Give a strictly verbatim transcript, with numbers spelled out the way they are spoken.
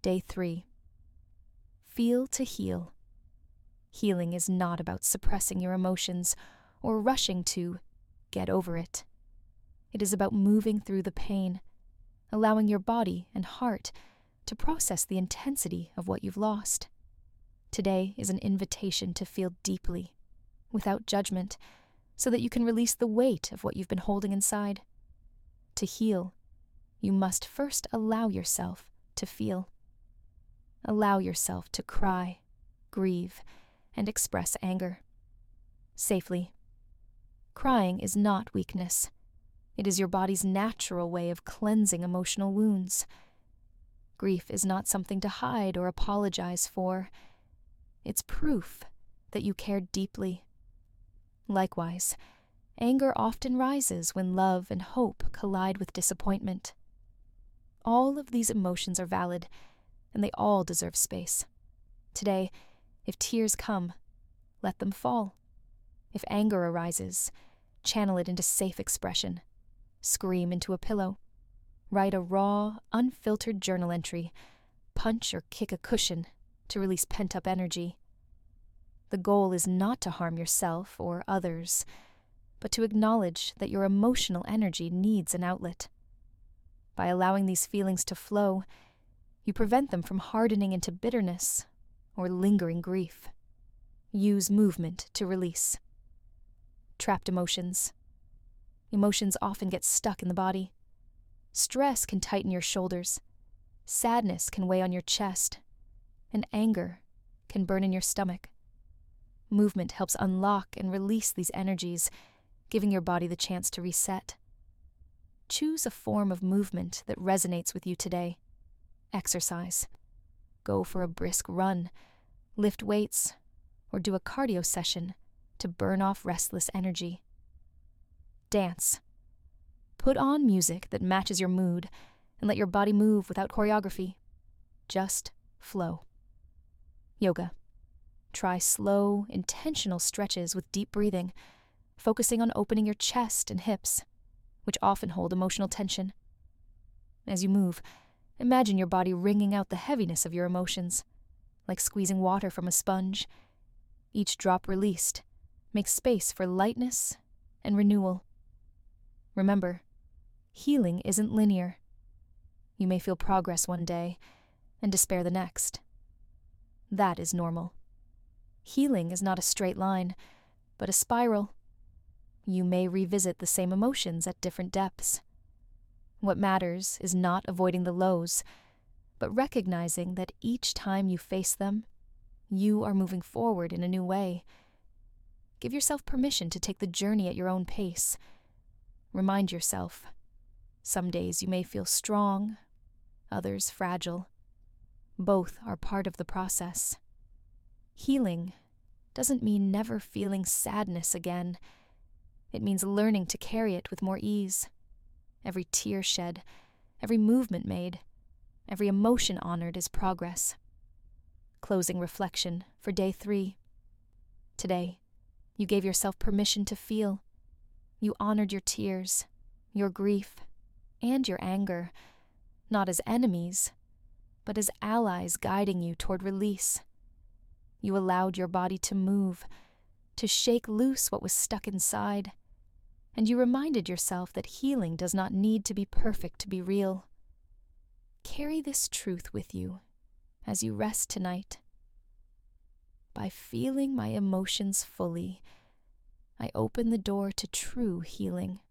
Day three. Feel to heal. Healing is not about suppressing your emotions or rushing to get over it. It is about moving through the pain, allowing your body and heart to process the intensity of what you've lost. Today is an invitation to feel deeply, without judgment, so that you can release the weight of what you've been holding inside. To heal, you must first allow yourself to feel. Allow yourself to cry, grieve, and express anger. Safely. Crying is not weakness. It is your body's natural way of cleansing emotional wounds. Grief is not something to hide or apologize for. It's proof that you care deeply. Likewise, anger often rises when love and hope collide with disappointment. All of these emotions are valid, and they all deserve space. Today, if tears come, let them fall. If anger arises, channel it into safe expression. Scream into a pillow. Write a raw, unfiltered journal entry. Punch or kick a cushion to release pent-up energy. The goal is not to harm yourself or others, but to acknowledge that your emotional energy needs an outlet. By allowing these feelings to flow, you prevent them from hardening into bitterness or lingering grief. Use movement to release. Trapped emotions. Emotions often get stuck in the body. Stress can tighten your shoulders. Sadness can weigh on your chest. And anger can burn in your stomach. Movement helps unlock and release these energies, giving your body the chance to reset. Choose a form of movement that resonates with you today. Exercise. Go for a brisk run, lift weights, or do a cardio session to burn off restless energy. Dance. Put on music that matches your mood and let your body move without choreography. Just flow. Yoga. Try slow, intentional stretches with deep breathing, focusing on opening your chest and hips, which often hold emotional tension. As you move, imagine your body wringing out the heaviness of your emotions, like squeezing water from a sponge. Each drop released makes space for lightness and renewal. Remember, healing isn't linear. You may feel progress one day and despair the next. That is normal. Healing is not a straight line, but a spiral. You may revisit the same emotions at different depths. What matters is not avoiding the lows, but recognizing that each time you face them, you are moving forward in a new way. Give yourself permission to take the journey at your own pace. Remind yourself, some days you may feel strong, others fragile. Both are part of the process. Healing doesn't mean never feeling sadness again. It means learning to carry it with more ease. Every tear shed, every movement made, every emotion honored is progress. Closing reflection for day three. Today, you gave yourself permission to feel. You honored your tears, your grief, and your anger, not as enemies, but as allies guiding you toward release. You allowed your body to move, to shake loose what was stuck inside, and you reminded yourself that healing does not need to be perfect to be real. Carry this truth with you as you rest tonight. By feeling my emotions fully, I open the door to true healing.